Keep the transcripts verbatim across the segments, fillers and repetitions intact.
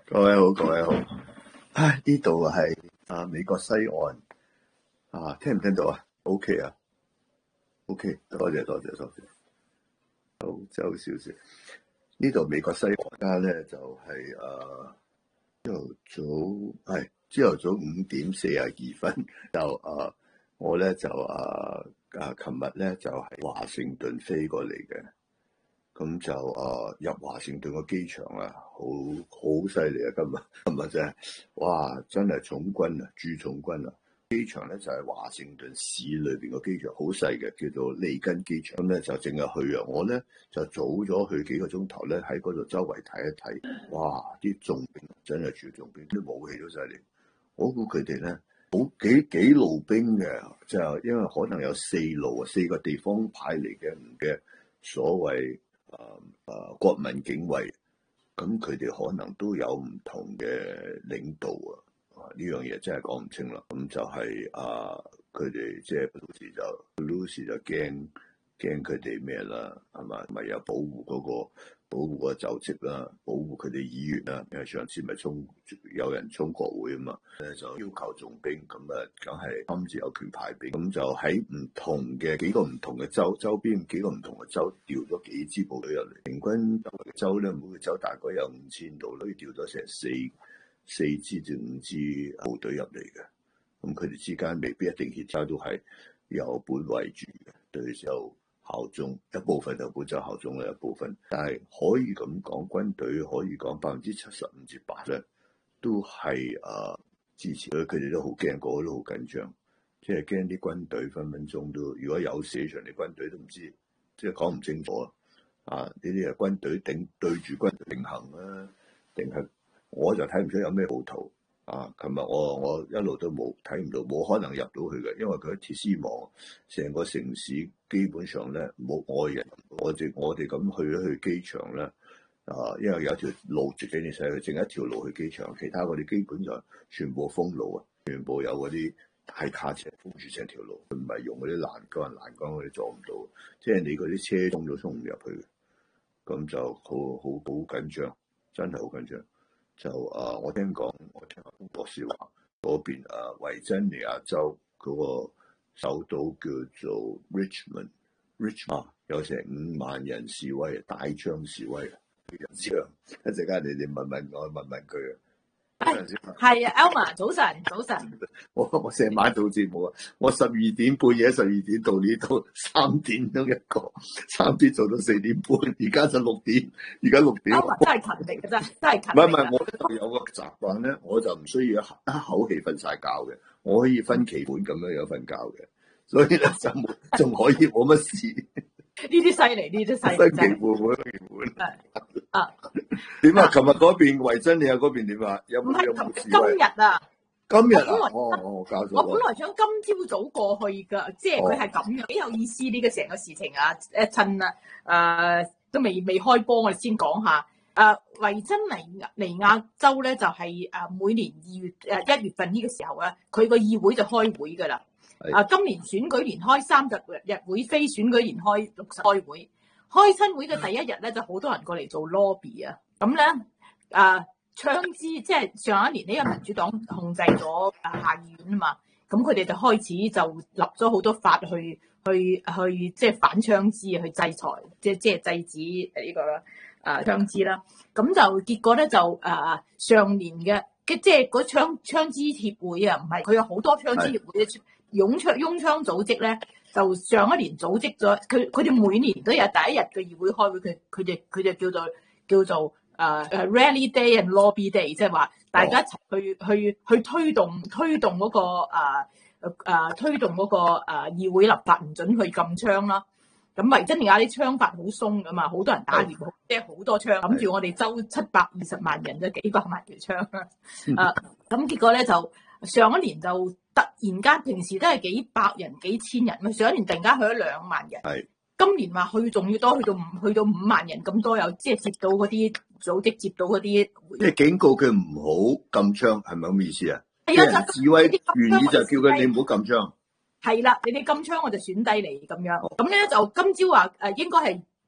各位好，各位好。唉，呢度係啊美國西岸啊，聽唔聽到啊 ？OK 啊 ，OK，多謝多謝多謝。澳洲消息，呢度美國西岸咧就係誒朝頭早係朝頭早五點四十二分，就誒、啊、我咧就誒啊，琴日咧就係、是、華盛頓飛過嚟嘅。咁就誒、呃、入華盛頓個機場啊，好好犀利啊！今日今日真係，哇！真係重軍啊，駐重軍啊！機場咧就係、是、華盛頓市裏邊個機場，好細嘅，叫做利根機場。咁咧就淨係去啊，我咧就早咗去幾個鐘頭咧，喺嗰度周圍睇一睇。哇！啲重兵真係駐重兵，啲武器都犀利。我估佢哋咧好幾幾路兵嘅，就因為可能有四路啊，四個地方派嚟嘅唔嘅所謂。誒誒、呃，國民警衛，咁佢哋可能都有唔同嘅領導啊，呢樣嘢真係講唔清啦。咁就係、是、啊，佢哋即係到時就 Lucy 就驚驚佢哋咩啦，係嘛？咪有保護嗰、那個保護個就職啦，保護佢哋議員啦。因為上次咪衝有人衝國會啊嘛，咧就要求重兵，咁啊，梗係今次有權派兵，咁就喺唔同嘅幾個唔同嘅州周邊幾個唔同嘅州調咗幾支部隊入嚟，平均周圍嘅州咧，每個州大概有五千度，所以調咗成四四支至五支部隊入嚟嘅。咁佢哋之間未必一定協調，都係有本圍住嘅，對時候效忠，一部分就本州效忠啦，一部分，但係可以咁講，軍隊可以講百分之七十五至八咧，都係誒、呃、支持佢，佢哋都好驚，個個都好緊張，即係驚啲軍隊分分鐘都，如果有死上嚟，軍隊都唔知，即係講唔清楚啊！啊，呢啲係軍隊頂對住軍隊並行啊，定係我就睇唔出有咩好圖。啊！琴日我我一路都冇睇唔到，冇可能入到去嘅，因為佢喺鐵絲網，成個城市基本上咧冇外人。我哋我哋咁去咗去機場咧，啊，因為有條路直俾你使，佢淨一條路去機場，其他嗰啲基本上全部封路啊，全部有嗰啲大卡車封住成條路，唔係用嗰啲欄杆欄杆嗰啲撞唔到，即係你嗰啲車衝都衝唔入去，咁就好好好緊張，真係好緊張。就啊，我聽講，我聽阿博士話嗰邊啊，維珍尼亞州嗰個首都叫做 Richmond，Richmond 啊，有成五萬人示威，大槍示威啊！人槍，一陣間你哋問問我，問問佢啊。 係啊 ，Elma，早晨，早晨。 我我成晚做節目啊！我十二點半夜十二點到呢度，三點鐘一個，三點做到四點半，而家就六點，而家六點。 Elma 真係勤力嘅真，真係勤力。 唔係唔係，我咧有個習慣咧，我就唔需要一口氣瞓晒覺嘅，我可以分期本咁樣樣瞓覺嘅，所以咧就仲可以冇乜事。 呢啲犀利，呢啲犀利。 分期本，分期本。 啊， 點啊？琴日嗰邊維珍尼亞嗰邊點啊？有冇有冇今日啊？ 今日啊？哦哦，搞錯。 我本來想今朝早過去㗎，即係佢係咁樣，幾有意思呢個成個事情啊！誒，趁啊誒都未未開波，我哋先講下。誒，維珍尼尼亞州咧就係誒每年二月誒一月份呢個時候咧，佢個議會就開會㗎啦。啊，今年選舉年開三十日會，非選舉年開六十開會。開親會嘅第一日咧，就好多人過嚟做 lobby 啊！咁咧，啊槍支即係上一年呢個民主黨控制咗啊下議院啊嘛，咁佢哋就開始就立咗好多法去去去即係反槍支去制裁，即係即係制止呢個啊槍支啦。咁就結果咧就啊上年嘅即係嗰槍槍支協會啊，唔係佢有好多槍支協會嘅擁槍擁槍組織咧。就上一年組織咗佢，佢哋每年都有第一日嘅議會開會，佢佢哋佢就叫做叫做誒誒、uh, Rally Day and Lobby Day，即係話大家一齊去、oh. 去去推動推動嗰、那個誒誒、uh, 推動嗰、那個誒、uh, 議會立法，唔准去禁槍啦。咁維珍尼亞啲槍法好鬆噶嘛，好多人打獵，oh. 即係好多槍，諗住我哋州七百二十萬人，即幾百萬條槍啦。啊，咁結果咧就上一年就。突然間，平時都係幾百人、幾千人，咪上一年突然間去咗兩萬人。係今年話去仲要多，去到五去到五萬人咁多，有即係接到嗰啲組織，接到嗰啲。即係警告佢唔好禁槍，係咪咁意思啊？係啊，就示威原意就叫佢你唔好禁槍。係啦，你哋禁槍我就選低你咁樣。咁咧就今朝話誒應該係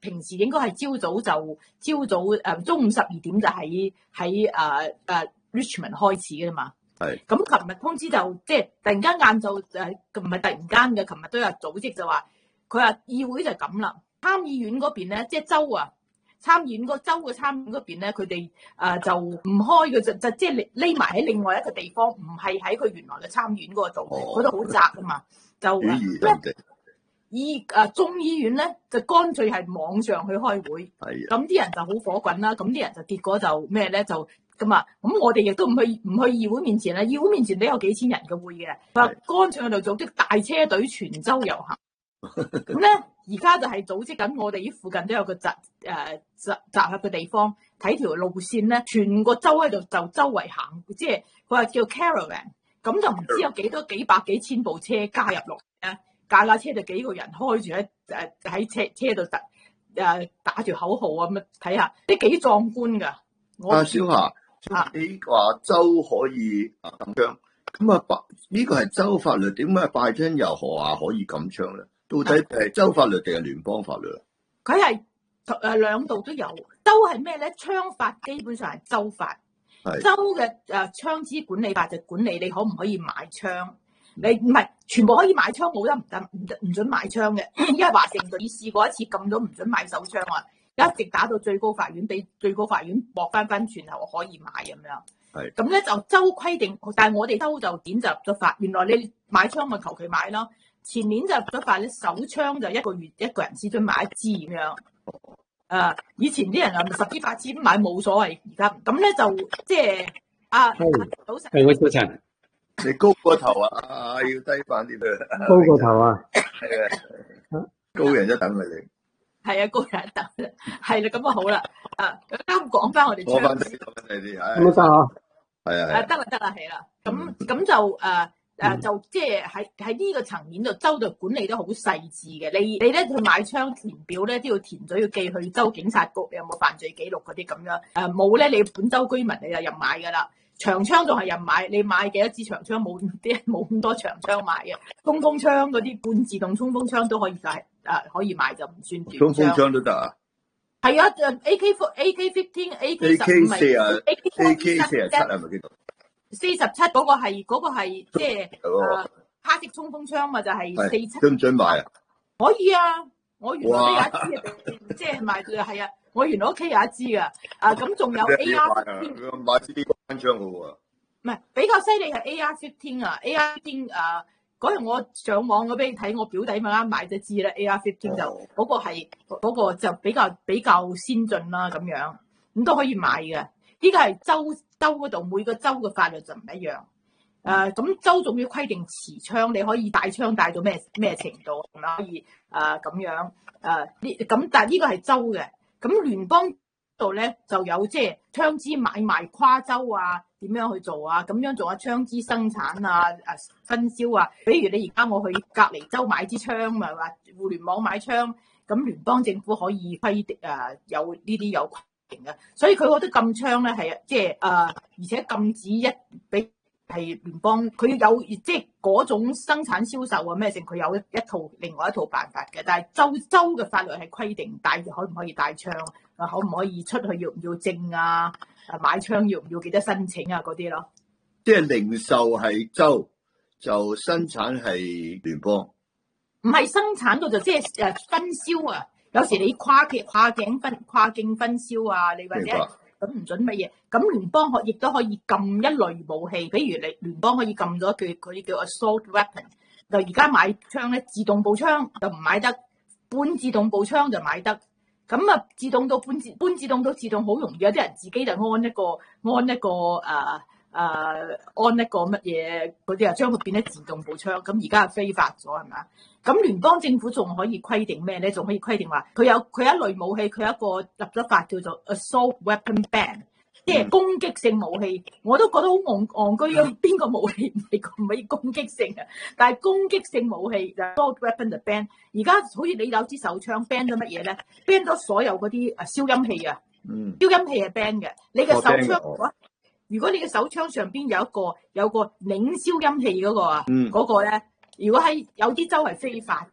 平時應該係朝早就朝早誒、呃、中午十二點就喺喺誒誒 Richmond 開始嘅嘛。 係。 咁琴日通知就即係突然間晏晝誒，唔係突然間嘅，琴日都有組織就話，佢話議會就咁啦，參議院嗰邊咧，即係州啊，參議院嗰州嘅參議院嗰邊咧，佢哋誒就唔開嘅，就就即係匿埋喺另外一個地方，唔係喺佢原來嘅參議院嗰度，嗰度好窄啊嘛，就咧議誒眾議院咧就乾脆係網上去開會，係咁啲人就好火滾啦，咁啲人就結果就咩咧就。咁啊，咁我哋亦都唔去唔去議會面前啦，議會面前都有幾千人嘅會嘅，話乾脆喺度組織大車隊全州遊行。咁咧，而家就係組織緊我哋呢附近都有個集誒集集合嘅地方，睇條路線咧，全個州喺度就周圍行，即係佢話叫 caravan， 咁就唔知有幾多幾百幾千部車加入落咧，架架車就幾個人開住喺誒喺車車度誒打住口號啊咁啊，睇下啲幾壯觀㗎。 阿小霞。啊！你話州可以啊禁槍，咁啊拜呢個係州法律，點解拜登又何話可以禁槍咧？到底係州法律定係聯邦法律啊？ 佢係誒兩度都有，州係咩咧？槍法基本上係州法，州嘅誒槍支管理法就管理你可唔可以買槍，你唔係全部可以買槍，冇得唔得唔得唔準買槍嘅，因為華盛頓已試過一次禁咗唔準買手槍啊。一直打到最高法院，俾最高法院駁翻翻轉頭可以買咁樣。係咁咧就州規定，但係我哋州就點就入咗法。原來你買槍咪求其買咯。前年就入咗法咧，手槍就一個月一個人只准買一支咁樣。誒、啊，以前啲人啊十支八支買冇所謂，而家咁咧就即係啊，早晨， 係我早晨。 你高個頭啊，要低翻啲啦。 高個頭啊， 係啊，高人一等啊你。 係啊，高人一等，係啦，咁啊好啦，啊啱講翻我哋， 講翻啲，講翻啲，係冇得啊， 係啊， 啊得啦得啦，係啦，咁咁就誒誒、呃、就即係喺喺呢個層面度，州度管理得好細緻嘅。你你咧去買槍填表咧都要填咗，要寄去州警察局，你有冇犯罪記錄嗰啲咁樣。誒冇咧，你本州居民你就任買噶啦。長槍仲係任買，你買幾多支長槍？冇啲人冇咁多長槍買嘅，衝鋒槍嗰啲半自動衝鋒槍都可以買，誒可以買就唔算短槍。 衝鋒槍都得啊？係啊，誒 A K four、A K fifteen、A K 十五咪 A K 四十七係咪叫做？ 四十七嗰個係嗰個係即係誒卡式衝鋒槍嘛，就係四七。 準唔準買啊？ 可以啊，我原來都有一支，即係賣佢係啊。我原來屋企有一支噶，啊咁仲有 A R 買支啲關槍嘅喎， 唔係比較犀利係 A R fifteen 啊 ，A R fifteen 啊嗰日我上網我俾你睇，我表弟咪啱買咗支咧 A R fifteen 就嗰、哦、個係嗰、嗰個就比較比較先進啦咁樣，咁都可以買嘅。呢個係州州嗰度每個州嘅法律就唔一樣，誒、啊、咁州仲要規定持槍你可以帶槍帶到咩咩程度，係咪可以誒咁樣誒呢咁？但係呢個係州嘅。咁聯邦度咧就有即係槍支買賣跨州啊，點樣去做啊？咁樣做下槍支生產啊、誒分銷啊。比如你而家我去隔離州買支槍，咪話互聯網買槍，咁聯邦政府可以規定誒有呢啲有規定嘅。所以佢覺得禁槍咧係即係誒，而且禁止一俾係聯邦，佢有即係嗰種生產銷售啊咩性，佢有一一套另外一套辦法嘅。但係州州嘅法律係規定帶可唔可以帶槍啊，可唔可以出去要唔要證啊？誒買槍要唔要記得申請啊嗰啲咯。 即係零售係州，就生產係聯邦。 唔係生產到就即係誒分銷啊。有時你跨境跨境分跨境分銷啊，你或者。咁唔準乜嘢？咁聯邦可亦都可以禁一類武器，比如你聯邦可以禁咗佢嗰啲叫 assault weapon。就而家買槍咧，自動步槍就唔買得，半自動步槍就買得。咁啊，自動到半自半自動到自動好容易，有啲人自己就安一個安一個誒誒、呃呃、安一個乜嘢嗰啲啊，將佢變咗自動步槍。咁而家係非法咗係咪啊？咁聯邦政府仲可以規定咩咧？仲可以規定話佢有佢一類武器，佢有一個入咗法叫做 assault weapon ban， 即係攻擊性武器。我都覺得好戇戇居啊！邊個武器唔係唔係攻擊性啊？但係攻擊性武器 assault weapon 就 ban。而家好似你有支手槍 ban 咗乜嘢咧 ？ban 咗所有嗰啲誒消音器啊！嗯，消音器係 ban 嘅。你嘅手槍如果如果你嘅手槍上邊有一個有個擰消音器嗰個啊，嗰、嗯、個咧。如果喺有啲州係非法嘅，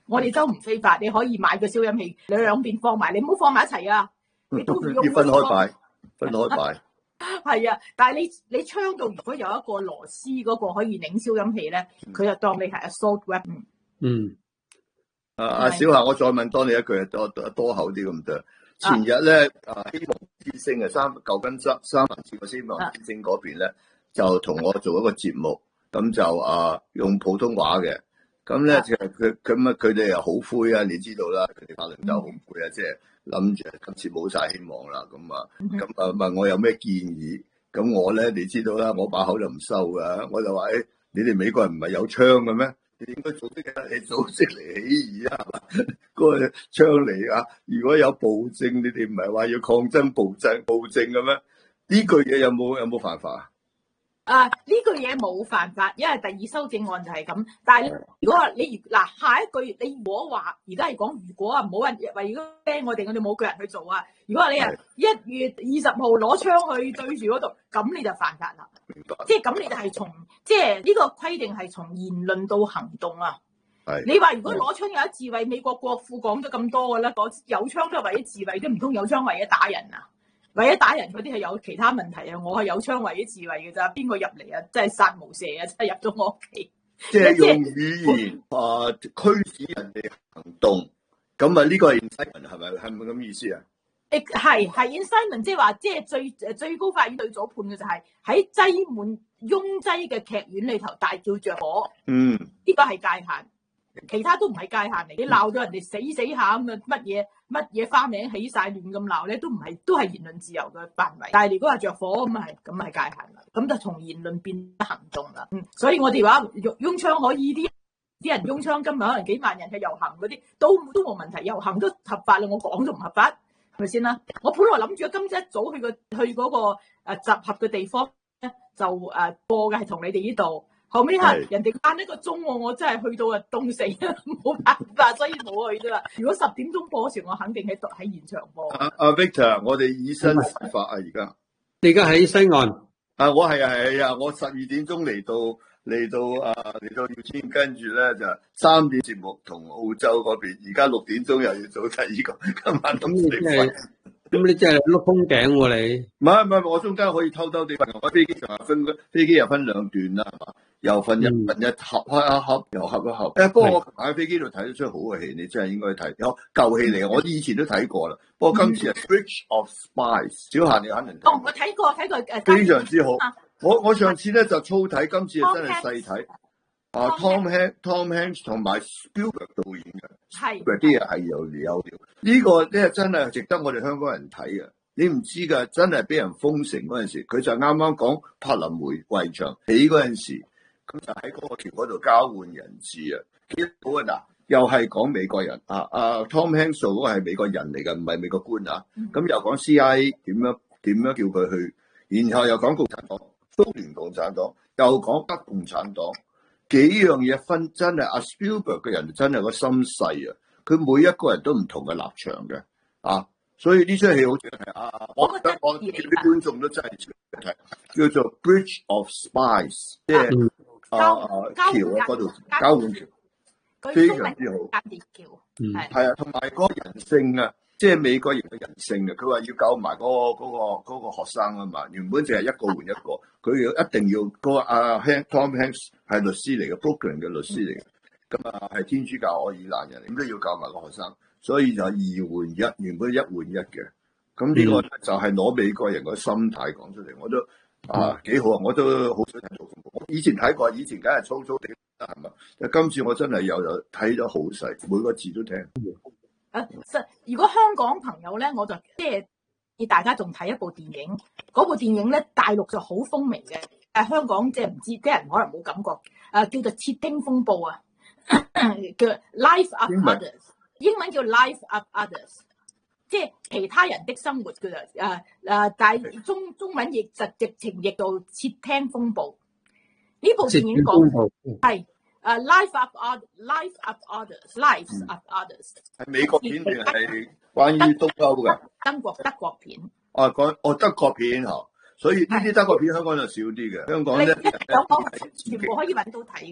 我哋都唔非法，你可以買個消音器，你兩邊放埋，你唔好放埋一齊啊！你都要要分開擺，分開擺。 係啊，但係你你槍度如果有一個螺絲嗰個可以擰消音器咧，佢就當你係 assault weapon。 嗯。 啊阿小夏，我再問多你一句，多多多口啲咁多。前日咧，啊希望之星啊，三舊金山三藩市個希望之星嗰邊咧，就同我做一個節目，咁就啊用普通話嘅。咁咧其實佢咁啊，佢哋又好灰啊，你知道啦，佢哋法輪就好灰啊，即係諗住今次冇晒希望啦。咁啊，咁啊問我有咩建議？咁我咧，你知道啦，我把口就唔收噶，我就話誒、欸，你哋美國人唔係有槍嘅咩？你應該組織嘅，你組織嚟起義啊，係嘛？嗰個槍嚟啊！如果有暴政，你哋唔係話要抗爭暴政暴政嘅咩？呢句嘢有冇有冇犯法啊？ 啊！呢句嘢冇犯法，因為第二修正案就係咁。但係如果話你嗱下一句，你如果話而家係講如果啊，冇人話如果驚我哋，我哋冇腳人去做啊。如果話你啊一月二十號攞槍去對住嗰度，咁你就犯法啦。即係咁，你就係從即係呢個規定係從言論到行動啊。你話如果攞槍有得自衛，美國國父講咗咁多㗎啦，有槍都係為咗自衛，都唔通有槍為咗打人啊？為咗打人嗰啲係有其他問題啊！我係有槍為咗自衛嘅咋，邊個入嚟啊？真係殺無赦啊！真係入咗我屋企。 即係用語言啊驅使人哋行動，咁啊呢個係 incitement 係咪係咪咁意思啊？ 誒係係 incitement，即係話即係最誒最高法院對咗判嘅就係喺擠滿擁擠嘅劇院裏頭大叫着火。嗯，呢個係界限。其他都唔係界限嚟，你鬧到人哋死死下咁啊，乜嘢乜嘢花名起晒亂咁鬧咧，都唔係都係言論自由嘅範圍。但係如果話着火咁係咁係界限啦，咁就從言論變行動啦。嗯，所以我哋話擁槍可以，啲啲人擁槍，今日可能幾萬人去遊行嗰啲都都冇問題，遊行都合法啦。我講都唔合法，係咪先啦？我本來諗住今朝一早去個去嗰個誒集合嘅地方咧，就誒播嘅係同你哋呢度。後尾係人哋晏一個鐘喎，我真係去到啊凍死啦，冇辦法，所以冇去啫嘛。如果十點鐘播時，我肯定喺喺現場播。阿阿 Victor，我哋以身試法啊！而家你而家喺西岸啊，我係啊係啊，我十二點鐘嚟到嚟到啊嚟到要先，跟住咧就三點節目同澳洲嗰邊，而家六點鐘又要早睇呢個，今晚都唔使瞓。 咁你真係碌風頸喎你？ 唔係唔係，我中間可以偷偷地瞓。我飛機上分飛機又分兩段啦，係嘛？又瞓一瞓一合開一合，又合一合。誒，不過我琴晚喺飛機度睇得出好嘅戲，你真係應該睇。有舊戲嚟嘅，我以前都睇過啦。不過今次係《Bridge of Spies》，小夏你肯定睇。 哦，我睇過睇過誒， 非常之好。我我上次咧就粗睇，今次真係細睇。啊 ，Tom Hanks、Tom Hanks 同埋 Spielberg 導演嘅，係啲嘢係有料有料。呢個咧真係值得我哋香港人睇嘅。你唔知㗎，真係俾人封城嗰陣時，佢就啱啱講柏林圍圍牆起嗰陣時，咁就喺嗰個橋嗰度交換人質啊！幾好啊嗱，又係講美國人啊啊 Tom Hanks 嗰個係美國人嚟㗎，唔係美國官啊。咁、嗯、又講 C I A 點樣點樣叫佢去，然後又講共產黨、蘇聯共產黨，又講北共產黨。幾樣嘢分真係阿 Spielberg 嘅人真係個心細啊！佢每一個人都唔同嘅立場嘅啊，所以呢出戲好值得睇啊！我覺得我啲觀眾都真係值得睇，叫做 Bridge of Spies， 即係啊橋啊嗰度交換橋，非常之好。間諜橋，係係啊，同埋嗰個人性啊，即係美國人嘅人性啊！佢話要救埋嗰個嗰個嗰個學生啊嘛，原本就係一個換一個，佢要一定要嗰個阿 Tom Hanks 係律師嚟嘅 Brooklyn 嘅律師嚟嘅，咁啊係天主教愛爾蘭人，咁都要救埋個學生，所以就二換一，原本一換一嘅。咁呢個就係攞美國人個心態講出嚟，我都啊幾好啊！我都好想睇做。我以前睇過，以前梗係粗粗地係嘛，但今次我真係又有睇咗好細，每個字都聽。 誒，如果香港朋友咧，我就即係建議大家仲睇一部電影，嗰部電影咧大陸就好風靡嘅，誒香港即係唔知啲人可能冇感覺，誒叫做《竊聽風暴》啊，叫 Life of Others， 英文叫 Life of Others， 即係其他人的生活嘅誒誒，但係中中文譯就直情譯到《竊聽風暴》。呢部電影講係。誒、uh, life of others，life of others，lives of others 係美國片定係關於東歐嘅？ 德國德國片。 哦，講哦德國片嗬，所以呢啲德國片香港就少啲嘅。香港咧， 有講全部可以揾到睇㗎。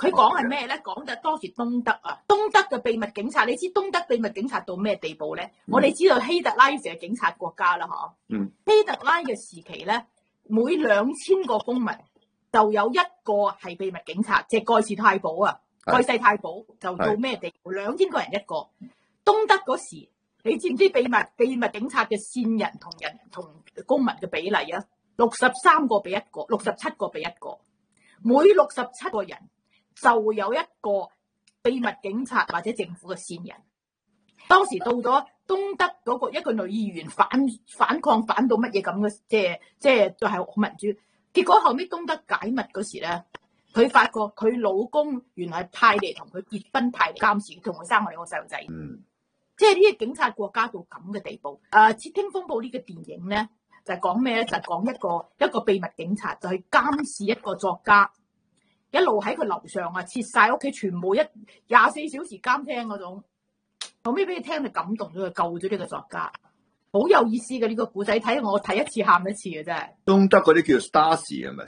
佢講係咩咧？講就當時東德啊，東德嘅秘密警察，你知東德秘密警察到咩地步咧？嗯、我哋知道希特拉時係警察國家啦，嗬。嗯。希特拉嘅時期咧，每兩千個公民就有一個係秘密警察，即係蓋世太保啊，蓋世太保就到咩地步？兩千個人一個。東德嗰時，你知唔知秘密秘密警察嘅線人同人同公民嘅比例啊？六十三個比一個，六十七個比一個，每六十七個人就有一個秘密警察或者政府嘅線人。當時到咗東德嗰個一個女議員反反抗反到乜嘢咁嘅，即係即係就係好民主。結果後尾東德解密嗰時咧，佢發覺佢老公原來係派嚟同佢結婚，派嚟監視，同佢生我兩個細路仔。嗯，即係呢啲警察國家到咁嘅地步。誒、呃，竊聽風暴呢個電影咧，就係講咩咧？就係、是、講一個一個秘密警察，就去監視一個作家，一路喺佢樓上啊，設晒屋企全部一廿四小時監聽嗰種。後尾俾你聽，就感動咗佢，救咗呢個作家，好有意思嘅呢、這個故仔。睇我睇一次喊一次嘅真係。東德嗰啲叫 Stasi 係咪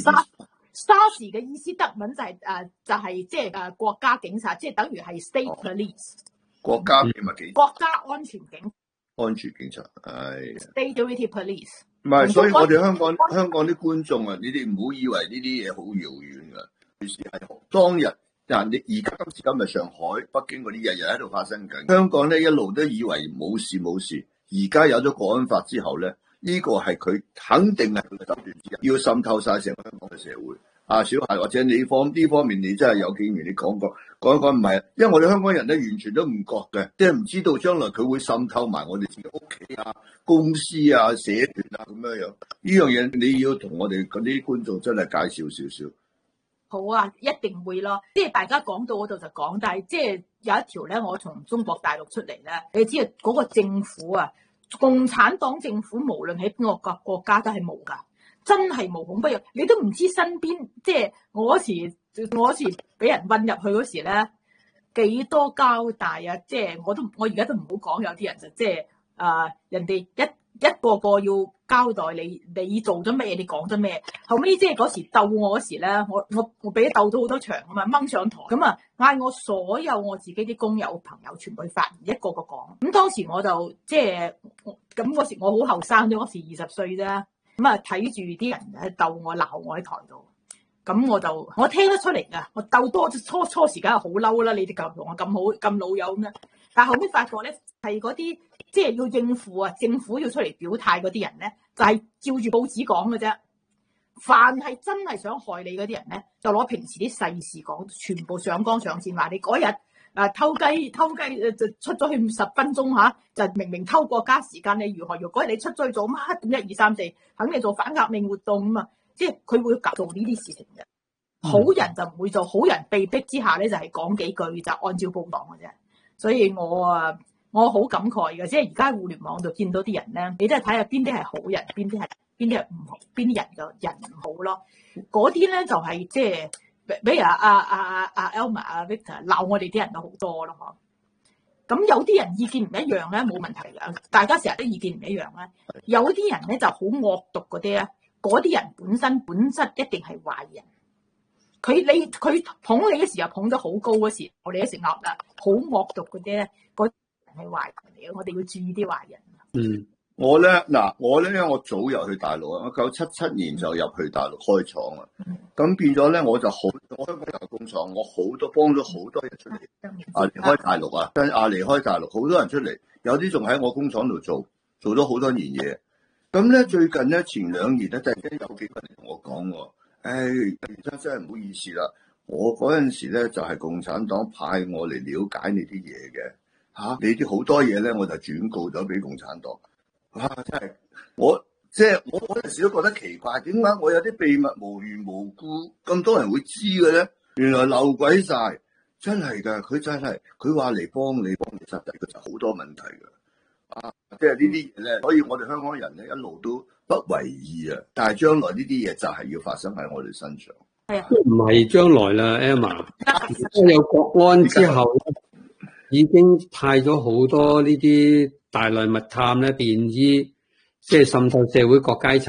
？Stasi，Stasi 嘅意思德文就係、是、誒、呃，就係即係誒國家警察，即係等於係 State Police、哦。國家秘密警。國家安全警。安全警察，係。State Police。唔係，所以我哋香港香港啲觀眾啊，你哋唔好以為呢啲嘢好遙遠噶，其實係當日。嗱，你而家今時今日上海、北京嗰啲日日喺度發生緊，香港咧一路都以為冇事冇事，而家有咗國安法之後咧，呢、這個係佢肯定係佢嘅手段之一，要滲透晒成個香港嘅社會。啊，小孩或者你方呢方面，你真係有經驗，你講過講一講唔係，因為我哋香港人咧完全都唔覺嘅，即係唔知道將來佢會滲透埋我哋自己屋企啊、公司啊、社團啊咁樣樣。呢樣嘢你要同我哋嗰啲觀眾真係介紹少少。好啊，一定會咯。即係大家講到嗰度就講，但係即係有一條咧，我從中國大陸出嚟咧，你知道嗰個政府啊，共產黨政府無論喺邊個國國家都係冇噶，真係無孔不入。你都唔知身邊，即係我嗰時我嗰時俾人韞入去嗰時咧，幾多交代啊！即係我都我而家都唔好講，有啲人就即係啊、呃，人哋一。一個個要交代你，你做咗咩？你講咗咩？後尾即係嗰時鬥我嗰時咧，我我我俾鬥咗好多場啊嘛，掹上台咁啊，嗌我所有我自己啲工友朋友全部去發言，一個個講。咁當時我就即係咁嗰時我好後生啫，嗰時二十歲啫。咁啊睇住啲人喺鬥我鬧我喺台度，咁我就我聽得出嚟噶，我鬥多初初時間係好嬲啦，你哋咁同我咁好咁老友咁樣。但係後尾發覺咧係嗰啲。即係要應付啊！政府要出嚟表態嗰啲人咧，就係、是、照住報紙講嘅啫。凡係真係想害你嗰啲人咧，就攞平時啲細事講，全部上綱上線話你嗰日啊偷雞偷雞誒就出咗去五十分鐘嚇、啊，就明明偷國家時間，你如何如嗰日你出咗去做乜？點一二三四，肯定做反革命活動啊！即係佢會做呢啲事情嘅。好人就唔會做，好人被逼之下咧就係、是、講幾句就按照報講嘅啫。所以我啊〜我好感慨嘅，即係而家互聯網度見到啲人咧，你都係睇下邊啲係好人，邊啲係邊啲係唔好，邊啲人就人唔好咯。嗰啲咧就係即係，比如阿阿阿阿 Elma 阿 Victor 鬧我哋啲人都好多咯，嗬。咁有啲人意見唔一樣咧，冇問題嘅，大家成日都意見唔一樣咧。有啲人咧就好惡毒嗰啲咧，嗰啲人本身本質一定係壞人。佢你佢捧你嘅時候捧得好高嗰時，我哋一成惡啦，好惡毒嗰啲咧，係壞人嚟嘅，我哋要注意啲壞人。嗯，我咧嗱，我咧因為我早入去大陸啊，我九七七年就入去大陸開廠啦。咁、嗯、變咗咧，我就好，我香港有工廠，我好多幫咗好多人出嚟。啊，離開大陸啊，跟啊離開大陸，好多人出嚟，有啲仲喺我工廠度做，做咗好多年嘢。咁咧最近咧前兩年咧，突然間有幾個人同我講喎，誒，真真係唔好意思啦，我嗰陣時咧就係、是、共產黨派我嚟了解你啲嘢嘅。吓、啊，你啲好多嘢咧，我就轉告咗俾共產黨。啊，真係我即係我嗰陣時都覺得奇怪，點解我有啲秘密無緣無故咁多人會知嘅咧？原來漏鬼晒，真係噶，佢真係佢話嚟幫你幫你，實際佢就好多問題噶。啊，即係呢啲嘢咧，所以我哋香港人咧一路都不為意啊。但係將來呢啲嘢就係要發生喺我哋身上。係啊，唔係將來啦 ，Emma。有國安之後。已經派咗好多呢啲大內密探咧，便衣即係滲透社會各階層，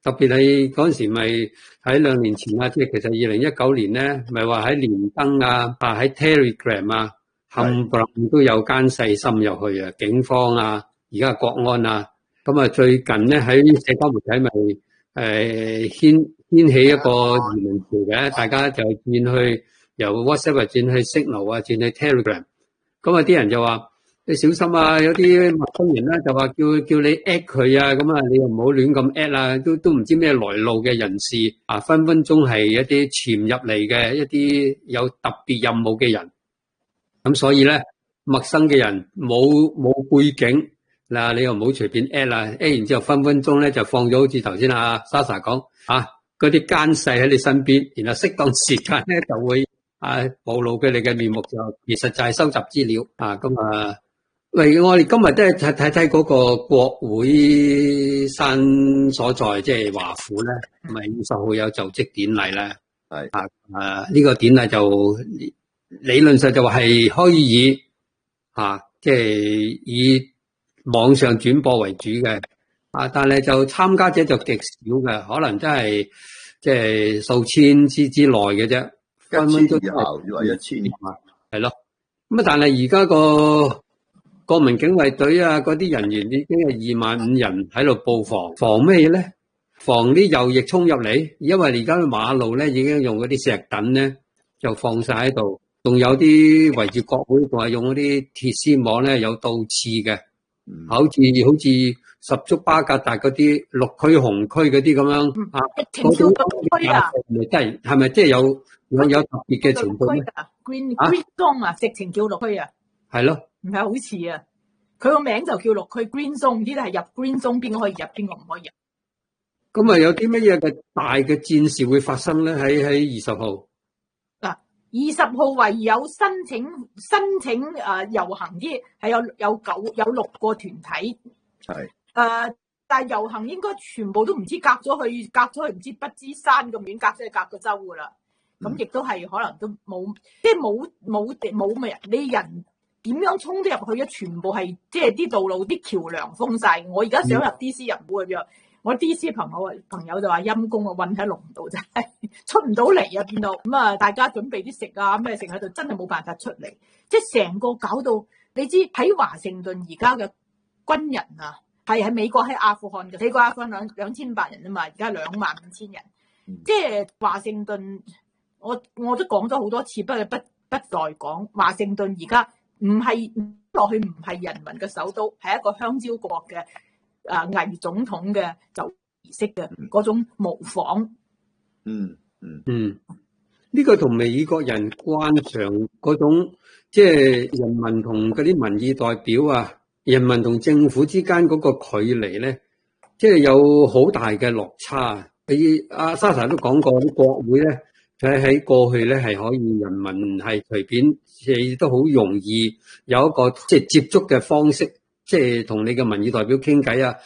特別係嗰陣時咪喺兩年前啊，即係其實二零一九年咧，咪話喺連登啊，啊喺 Telegram 啊，冚唪唥都有奸細滲入去啊，警方啊，而家國安啊，咁啊最近咧喺社交媒體咪誒掀掀起一個輿論潮嘅，大家就轉去由 WhatsApp 轉去 Signal 啊，轉去 Telegram， 咁啊啲人就話。你小心啊！有啲陌生人咧就話叫叫你 at 佢啊，咁啊你又唔好亂咁 at 啊，都都唔知咩來路嘅人士啊，分分鐘係一啲潛入嚟嘅一啲有特別任務嘅人。咁所以咧，陌生嘅人冇冇背景嗱，你又唔好隨便 at 啦 ，at 完之後分分鐘咧就放咗好似頭先阿 Sasha 講啊，嗰啲奸細喺你身邊，然後適當時間咧就會啊暴露佢哋嘅面目，就其實就係收集資料啊，咁啊。喂，我哋今日都係睇睇睇嗰個國會山所在，即係華府咧，咪二十號有就職典禮咧。 係啊啊，呢個典禮就理論上就話係虛擬啊，即係以網上轉播為主嘅。啊，但係就參加者就極少嘅，可能真係即係數千之之內嘅啫。分分鐘以後以為一千係咯。咁啊，但係而家個國民警衛隊啊，嗰啲人員已經係二萬五人喺度布防，防咩咧？防啲右翼衝入嚟，因為而家嘅馬路咧已經用嗰啲石躉咧就放晒喺度，仲有啲圍住國會，仲係用嗰啲鐵絲網咧有倒刺嘅， 嗯， 好似好似十足巴格達嗰啲綠區紅區嗰啲咁樣、嗯、啊， 嗰種綠區啊， 係咪真係係咪即係有有有特別嘅情況咧 ？Green Green Zone 啊，直情叫綠區啊， 係咯。 唔係好似啊，佢個名就叫綠區 Green Zone，唔知係入 Green Zone 邊個可以入，邊個唔可以入。 咁啊，有啲乜嘢嘅大嘅戰事會發生咧？喺喺二十號嗱，二十號唯有申請申請誒、呃、遊行啲係有有九有六個團體係誒、呃，但係遊行應該全部都唔知隔咗去隔咗去唔知不知山咁遠，隔咗去隔個州噶啦。咁亦都係可能都冇，即係冇冇冇咩人，你人。點樣衝得入去啊？全部係即係啲道路啲橋梁封晒。我而家想入 D C 入唔到入，我 D C 朋友朋友就話陰公啊，困喺龍度真係出唔到嚟啊！見到咁啊，大家準備啲食啊咩食喺度，真係冇辦法出嚟。即係成個搞到你知喺華盛頓而家嘅軍人啊，係喺美國喺阿富汗嘅，美國阿富汗兩兩千八人啊嘛，而家兩萬五千人。嗯、即係華盛頓，我我都講咗好多次，不過不不再講華盛頓而家。唔係落去，唔係人民嘅首都，係一個香蕉國嘅誒偽總統嘅就儀式嘅嗰種模仿。 嗯嗯嗯，呢、這個同美國人慣常嗰種即係人民同嗰啲民意代表啊，人民同政府之間嗰個距離咧，即係有好大嘅落差。你阿 Sasha 都講過，啲國會咧。佢喺過去咧係可以人民係隨便，亦都好容易有一個即係接觸嘅方式，即係同你嘅民意代表傾偈啊，